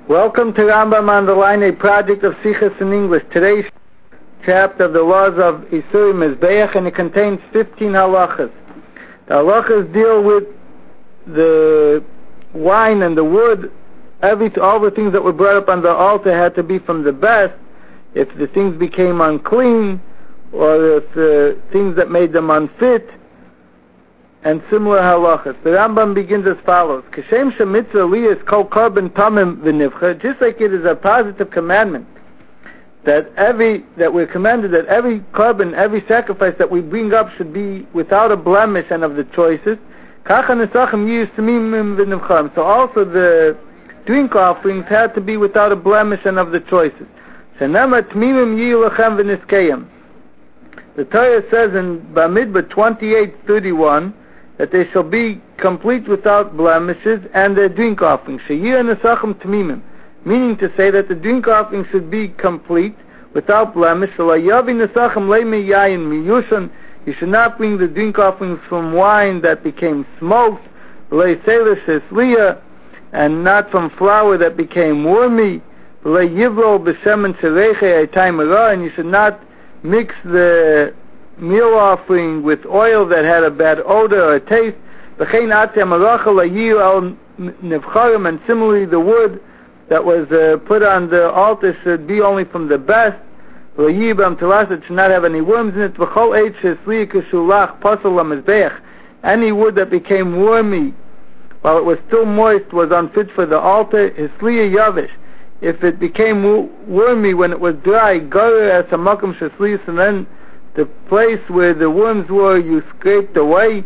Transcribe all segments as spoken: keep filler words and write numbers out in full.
Welcome to Rambam on the Line, a project of Sichos in English. Today's chapter of the laws of Isur Mizbeach, and it contains fifteen halachas. The halachas deal with the wine and the wood. Every all the things that were brought up on the altar had to be from the best. If the things became unclean, or if the things that made them unfit, and similar halachas. The Rambam begins as follows: Kashem shemitzvah liyas kol korban tamim v'nivcha. Just like it is a positive commandment that every that we're commanded that every korban, every sacrifice that we bring up should be without a blemish and of the choices. Kacha nesachim yiyus tamimim v'nivcha. So also the drink offerings had to be without a blemish and of the choices. Shenema tamimim yiyu lachem v'niskeyim. The Torah says in Bamidbar twenty-eight thirty-one that they shall be complete without blemishes, and their drink offering sheyir nesachim tamimim, meaning to say that the drink offering should be complete without blemish. Shalayavi nesachim leimi yayin miyushan. You should not bring the drink offerings from wine that became smoked, leiselish esliya, and not from flour that became wormy. Leyivro b'shemen shereiche etay mera, and you should not mix the meal offering with oil that had a bad odor or taste. And similarly, the wood that was uh, put on the altar should be only from the best. It should not have any worms in it. Any wood that became wormy while it was still moist was unfit for the altar. If it became wormy when it was dry, garer as a makam sheslius, and then the place where the worms were, you scraped away.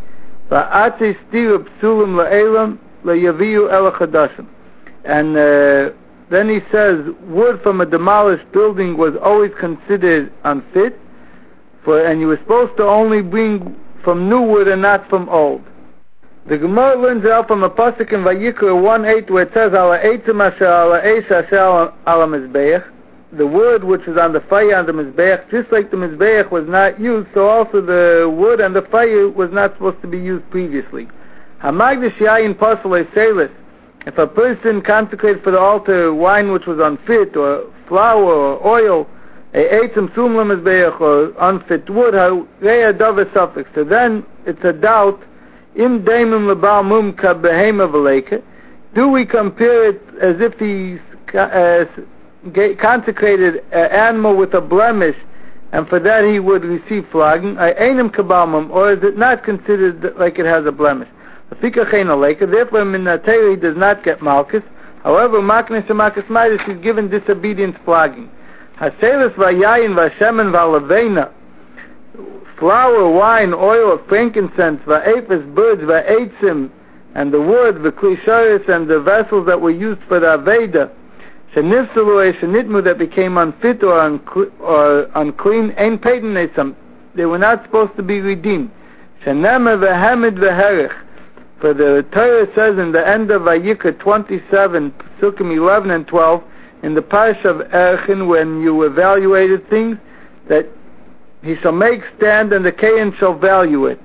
And uh, then he says, wood from a demolished building was always considered unfit, for, and you were supposed to only bring from new wood and not from old. The Gemara learns it out from a pasuk in Vayikra one eight, where it says, "Ala eitzim asher ala eish asher ala mizbeach." The wood which is on the fire on the mizbeach, just like the mizbeach was not used, so also the wood and the fire was not supposed to be used previously. Hamagdish yayin pasal eselis. If a person consecrated for the altar wine which was unfit, or flour or oil, a eitzim sum lemizbeach, or unfit wood, hareya davar suffix. So then it's a doubt. Im daimim lebal mumka behema v'leika. Do we compare it as if he's uh, consecrated an animal with a blemish, and for that he would receive flogging? Ainim kabalmum, or is it not considered like it has a blemish? Therefore, Minateri he does not get malchus. However, maknes shemakis midas, he's given disobedience flogging. Haselis vayayin vashemen valavena. Flour, wine, oil, frankincense, va'ephes, birds, va'etzim, and the wood, the klisharis, and the vessels that were used for the Aveda, shenifsalu shenitmu, that became unfit or, uncle- or unclean, ein peidenesam, they were not supposed to be redeemed. Shenema v'hamid v'herich, for the Torah says in the end of Vayikra twenty-seven, Psukim eleven and twelve, in the Parsha of Erchin, when you evaluated things, that he shall make stand, and the Kayan shall value it.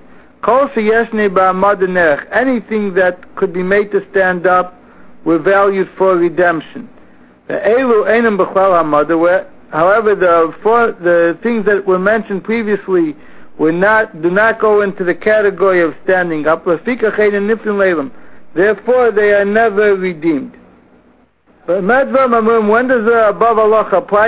Anything that could be made to stand up were valued for redemption. However, the four, the things that were mentioned previously were not do not go into the category of standing up. Therefore, they are never redeemed. When does the above halacha apply?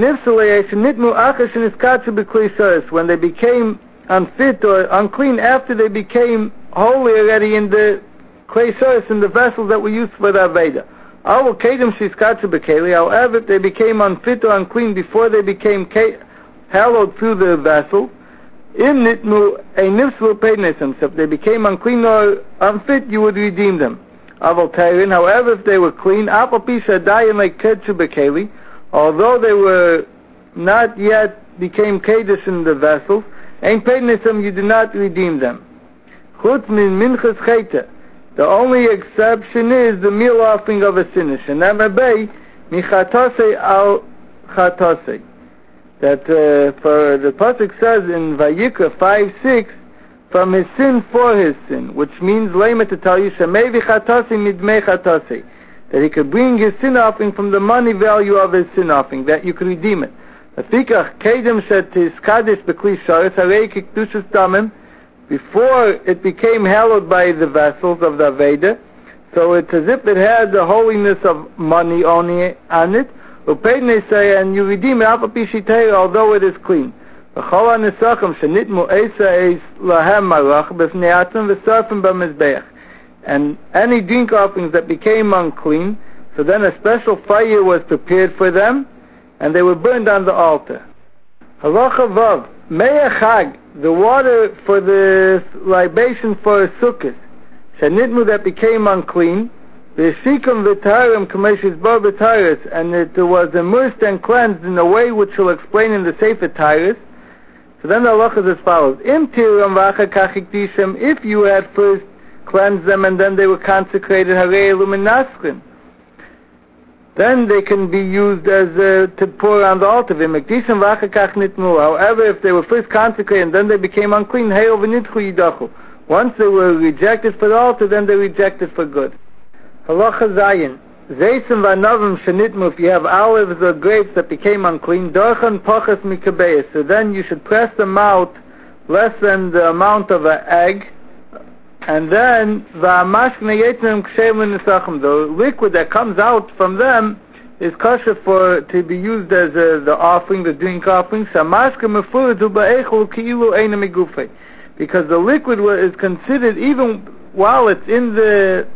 When they became unfit or unclean after they became holy already in the kleisharis, in the vessels that were used for the Aveda. However, if they became unfit or unclean before they became hallowed through the vessel, if they became unclean or unfit, you would redeem them. However, if they were clean, although they were not yet became kedush in the vessels, you do not redeem them. The only exception is the meal offering of a sinner. That uh, for the pasuk says in Vayikra five six, from his sin for his sin, which means lema to tell you, shemei v'chatasi midmei chatasi, that he could bring his sin offering from the money value of his sin offering, that you could redeem it. Before it became hallowed by the vessels of the Aveda, so it's as if it had the holiness of money on it, and you redeem it, although it is clean. And any drink offerings that became unclean, so then a special fire was prepared for them, and they were burned on the altar. Halacha Vav, Me'achag, the water for the libation for Sukkot, Shenitmu that became unclean, V'shikum v'tarim k'meshis bar v'taris, and it was immersed and cleansed in a way which we'll explain in the Sefer Taurus. So then the halacha is as follows: Im tiram v'achakach ikdishim, if you had first cleansed them and then they were consecrated, harei luminaschim, then they can be used as uh, to pour on the altar. V'mekdishim v'achakach nitmu. However, if they were first consecrated and then they became unclean, heil v'nitchu yidachu. Once they were rejected for the altar, then they rejected for good. Halacha Zayin, Zeisim v'anavim shenitmu, if you have olives or grapes that became unclean, dorchan pachas mikabeis, so then you should press them out less than the amount of an egg, and then v'amashkne yetnem kshem v'nisachim, the liquid that comes out from them is kosher for to be used as uh, the offering, the drink offering. Shamashke mefurudu ba'echol ki'ilu eina migufei, because the liquid is considered, even while it's in the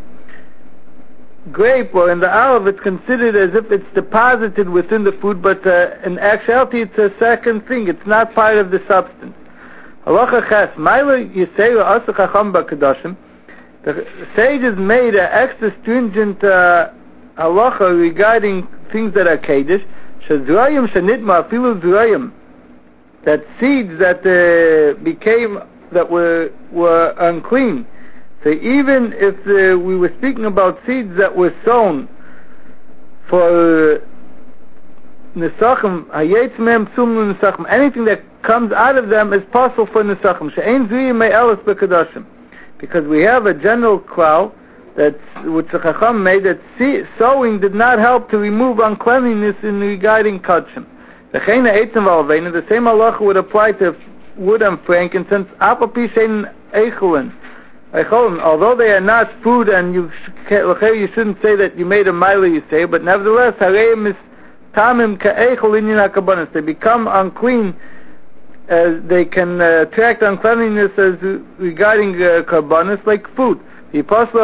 grape or in the olive, it's considered as if it's deposited within the food, but uh, in actuality it's a second thing, it's not part of the substance. Halacha Ches, Maila Yisera Asa Chacham B'Kedoshim, the sages made an extra stringent uh, halacha regarding things that are Kaddish, Shezrayim Shenitma Afilu Zrayim, that seeds that uh, became, that were were unclean. So even if uh, we were speaking about seeds that were sown for Nesachim, Hayetz Mem Sumnu Nesachim, anything that comes out of them is possible for Nesachim. She'ein Zriyim Me'elis B'Kedoshim. Because we have a general klal that which the Chacham made, that see, sowing did not help to remove uncleanliness in regarding Kodshim. The same halacha would apply to wood and frankincense, Apapishen Eicholin. Although they are not food, and you you shouldn't say that you made a mila, you say, but nevertheless, they become unclean, as they can uh, attract uncleanliness as regarding uh, karbanis, like food. The apostle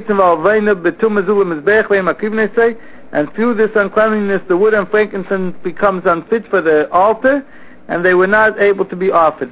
say, and through this uncleanliness, the wood and frankincense becomes unfit for the altar, and they were not able to be offered.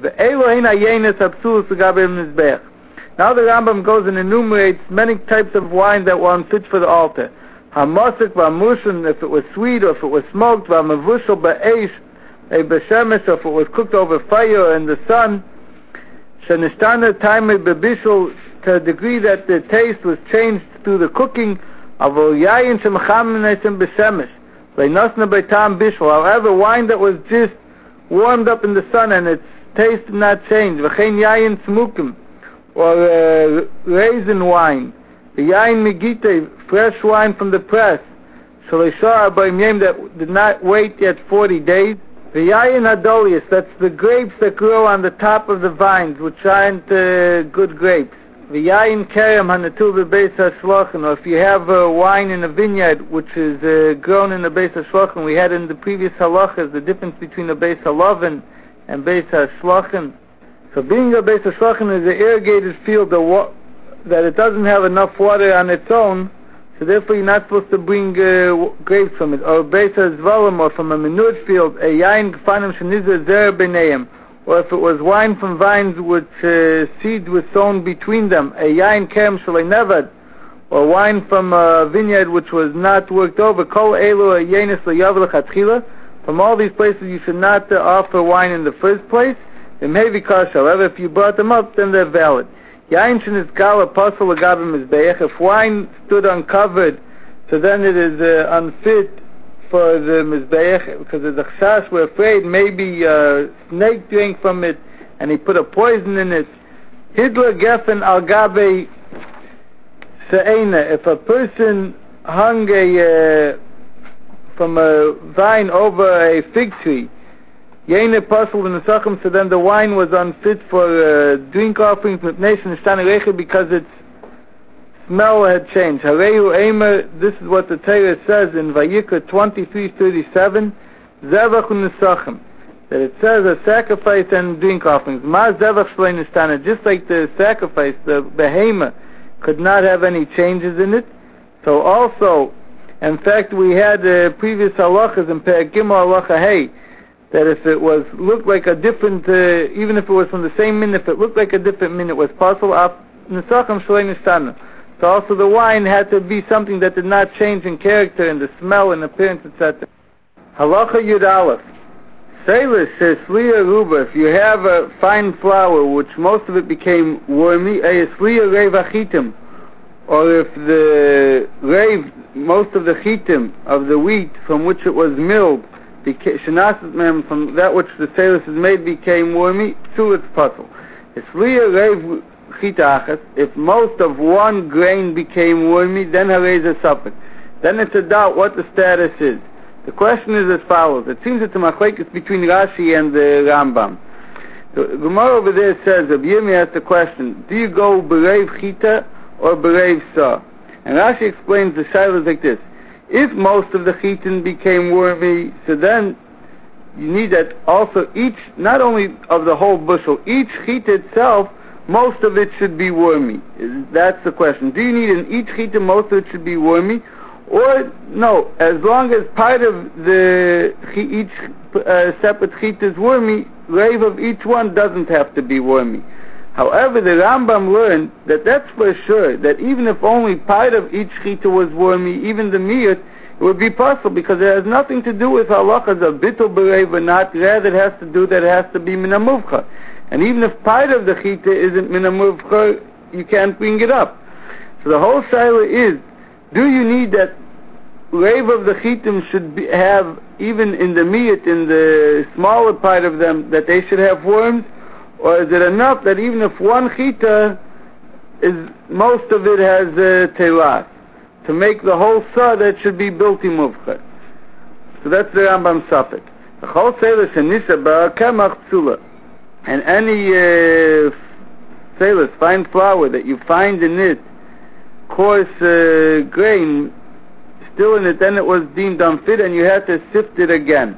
Now the Rambam goes and enumerates many types of wine that were unfit for the altar. Hamasik v'amushin, if it was sweet or if it was smoked, v'amavushal ba'esh, a b'shemesh, or if it was cooked over fire in the sun. Shenishtana taimei b'bishul, to a degree that the taste was changed through the cooking. Avo yayin shemchaminayim b'shemesh, v'nasna b'tam bishul. However, wine that was just warmed up in the sun and its taste did not change. V'chein yayin smukim, or uh, raisin wine, the yain megite, fresh wine from the press, shalishar abayim, that did not wait yet forty days, the yain adolius, that's the grapes that grow on the top of the vines, which aren't uh, good grapes, the yain kerem hanatul bebeis hashlochen, or if you have uh, wine in a vineyard which is uh, grown in the beis hashlochen. We had in the previous halachas the difference between the beis halaven and beis hashlochen. So being a beis hashlochen is an irrigated field that, wa- that it doesn't have enough water on its own, so therefore you're not supposed to bring uh, grapes from it. Or beis hazvalim, or from a manured field, a yain gfanim shenizer zer b'neim, or if it was wine from vines which uh, seeds were sown between them, a yain kem shalei nevad, or wine from a vineyard which was not worked over, kol elu a yenis le'yav l'chatchila. From all these places you should not uh, offer wine in the first place. They may be kosher. However, if you brought them up, then they're valid. Yain shenitzgal apostle l'gabim mizbeach. If wine stood uncovered, so then it is uh, unfit for the mizbeach, because the chasash, we're afraid maybe a snake drank from it and he put a poison in it. Hidla gefen al gabe se'ena. If a person hung a uh, from a vine over a fig tree, Yene puzzled in the Sachem, so then the wine was unfit for uh, drink offerings with nation because its smell had changed. Harehu Eimer, this is what the Torah says in Vayikra twenty-three thirty-seven, Zevach u'Nesachem, that it says a sacrifice and drink offerings. Ma Zevach Shlei Nistana, just like the sacrifice, the behemoth could not have any changes in it. So also, in fact, we had uh, previous halachas in Perek Gimel halacha hey, that if it was looked like a different, uh, even if it was from the same min, if it looked like a different min, it was possible. Nesachem Shlei Nistana. So also the wine had to be something that did not change in character and the smell and appearance, et cetera. Halacha Yud Aleph. Selis says Sliya Ruba, if you have a fine flour, which most of it became wormy, a Sliya Reiv Achitim, or if the Reiv, most of the chitim of the wheat from which it was milled, Shenasat from that which the Selis is made became wormy, to its puzzle. If Sliya Reiv if most of one grain became wormy, then harei a suffix. Then it's a doubt what the status is. The question is as follows. It seems it's a machlekes between Rashi and the Rambam. The Gemara over there says, Rabbi Yirmi asked the question, do you go bereiv chita or bereiv sa? And Rashi explains the shaila is like this. If most of the chitin became wormy, so then you need that also each, not only of the whole bushel, each chita itself, most of it should be wormy. That's the question. Do you need in each chita most of it should be wormy? Or, no, as long as part of the each uh, separate chita is wormy, reiv of each one doesn't have to be wormy. However, the Rambam learned that that's for sure, that even if only part of each chita was wormy, even the miyut, it would be possible, because it has nothing to do with halachas of bitul bereiv or not, rather it has to do that it has to be min hamuvcha. And even if part of the chita isn't min hamuvcha, you can't bring it up. So the whole shaila is, do you need that reiv of the chitim should be, have, even in the miyut, in the smaller part of them, that they should have worms? Or is it enough that even if one chita is, most of it has uh, telas, to make the whole sa that should be built in muvcha? So that's the Rambam suffix. The whole seila shenisa ba'akemach tzula. And any uh, selis, fine flour that you find in it, coarse uh, grain still in it, then it was deemed unfit and you had to sift it again.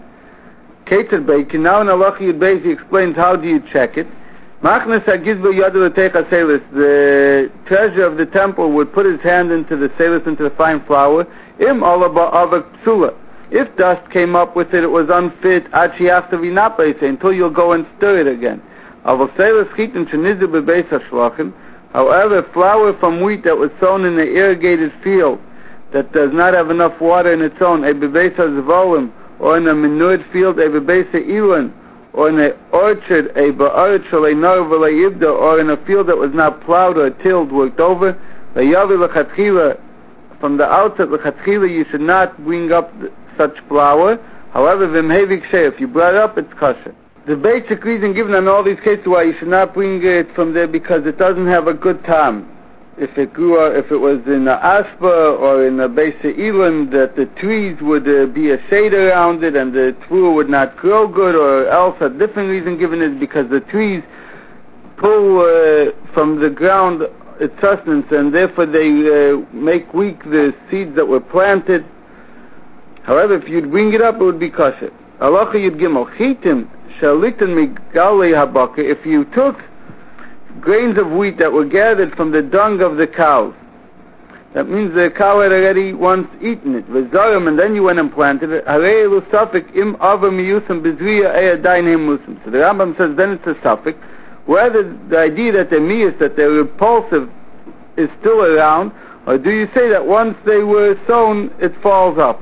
Keter Beikin, now in Halacha Yud Beis he explains how do you check it. Machnes HaGizbo Yadu L'Teicha Selis, the treasure of the temple would put his hand into the selis, into the fine flour, im alaba avak psula. If dust came up with it, it was unfit, achi after v'napay, until you'll go and stir it again. Aval selis chitin shenizu bebeis hashlochim. However, flour from wheat that was sown in the irrigated field, that does not have enough water in its own, a bebeis hazvolim, or in a manured field, a bebeis ha'ilon, or in an orchard, a ba'aret shalei nar v'lei yibda, or in a field that was not plowed or tilled, worked over, le'yavi l'chatchila, from the outset l'chatchila, you should not bring up such flour. However, v'mhevik sheh, if you brought it up, it's kosher. The basic reason given in all these cases why you should not bring it from there, because it doesn't have a good time. If it grew, if it was in a aspa or in a beis ha'ilon, that the trees would uh, be a shade around it and the tvua would not grow good, or else a different reason given is because the trees pull uh, from the ground its sustenance and therefore they uh, make weak the seeds that were planted. However, if you'd bring it up, it would be kosher. Halacha Yud Gimel, chitim shalitan migalei habaka, if you took grains of wheat that were gathered from the dung of the cows, that means the cow had already once eaten it, v'zarim, and then you went and planted it, harei elu suffix im ava miyusam bezriya eyadayin hemusam. So the Rambam says then it's a suffix, whether the idea that they're miyus, that they're repulsive, is still around, or do you say that once they were sown, it falls off?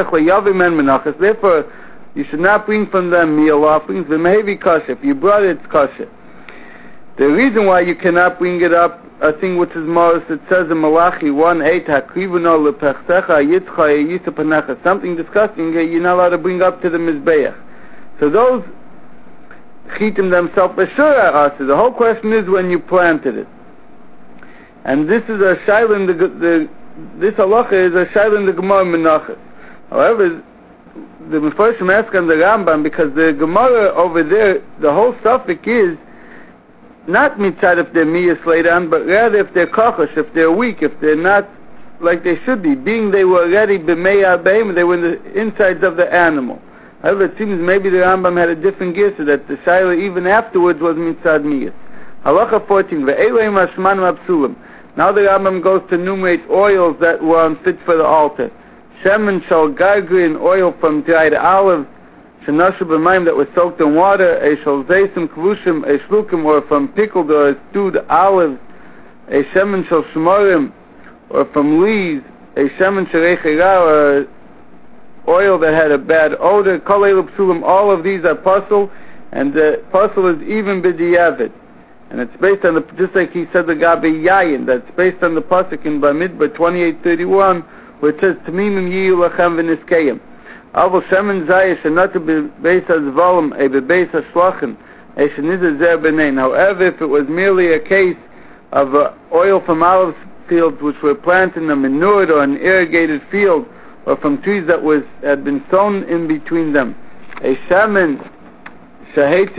Therefore, you should not bring from them meal offerings. V'mehevi kosher. If you brought it, it's kosher. The reason why you cannot bring it up, a thing which is Morris, it says in Malachi one eight, Hakrivuno lepechtecha yitzcha yisapanecha, something disgusting you're not allowed to bring up to the Mizbeach. So those chitim themselves for sure are us. The whole question is when you planted it. And this is a shaila in the, the this halacha is a shaila in the Gemara Menachos. However, the Mefarshim ask on the Rambam, because the Gemara over there, the whole suffix is not mitzad if they're miyas later on, but rather if they're kochosh, if they're weak, if they're not like they should be, being they were already b'mei behem, they were in the insides of the animal. However, it seems maybe the Rambam had a different gear, so that the shaila even afterwards was mitzad miyas. Halacha fourteen, ve'eleim hashman mabsulim. Now the Rambam goes to enumerate oils that were unfit for the altar. Shemen shal gargrin, oil from dried olive, shenashu b'mayim, that was soaked in water, a shal zaysim kvushim, a shlukim, or from pickled or stewed olives, a shemen shal shmorim, or from leaves, a shemen shal rechera, or oil that had a bad odor. Kol elu psulim, all of these are puzzle, and the puzzle is even b'diavad. And it's based on the, just like he said the Gabi Yayin, that's based on the pasuk in Bamidbar twenty-eight thirty-one, where it says, T'mimim yiyu lachem v'niskeyim. Avol shemen zayish, and not to be based as volim, a bebeis hashlachin, a shenizer zer b'nein. However, if it was merely a case of uh, oil from olive fields which were planted in a manured or an irrigated field, or from trees that was had been sown in between them, a shemen, or if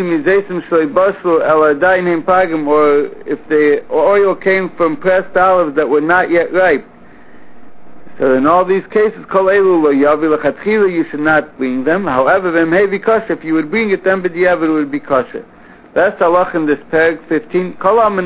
the oil came from pressed olives that were not yet ripe. So in all these cases, you should not bring them. However, if you would bring it, then it would be kosher. That's halach in this parak fifteen.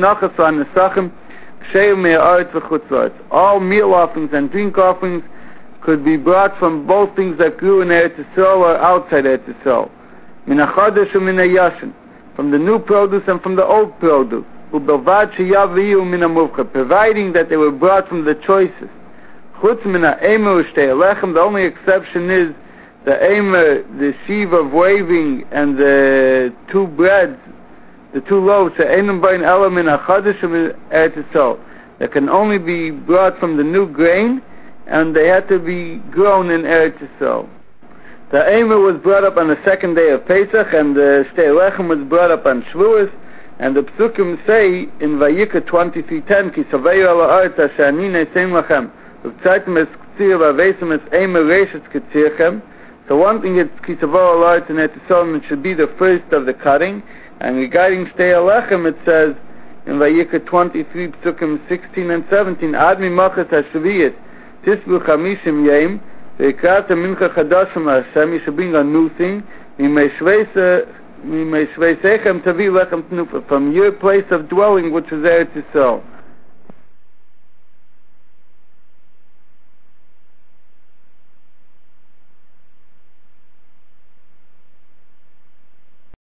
All meal offerings and drink offerings could be brought from both things that grew in Eretz Yisrael or outside Eretz Yisrael. Min hachadash u'min hayashin, from the new produce and from the old produce, u'belvad sheyaviyu min hamuvcha, providing that they were brought from the choices. Chutz min ha'emer u'shtei alechem, the only exception is the emer, the sheave of waving, and the two breads, the two loaves, she'enum bain ela min hachadash u'min Eretz Yisrael, that can only be brought from the new grain, and they had to be grown in Eretz Yisrael. The Eimer was brought up on the second day of Pesach, and the Shtei Lechem was brought up on Shavuos, and the Psukim say in Vayikra twenty-three ten, Ki saveyu ala ha'aretz asher ani neseim lachem, v'ktzaitem es k'tzir v'aveisim es Eimer reishes k'tzirchem. So one thing is Ki saveyu ala ha'aretz, and Eretz Yisrael, it should be the first of the cutting. And regarding Shtei Lechem, it says in Vayikra twenty-three, Psukim sixteen and seventeen, Ad mimachas ha'shaviyat, tisbu chamishim yem, you should bring a new thing from your place of dwelling, which is Eretz Yisrael.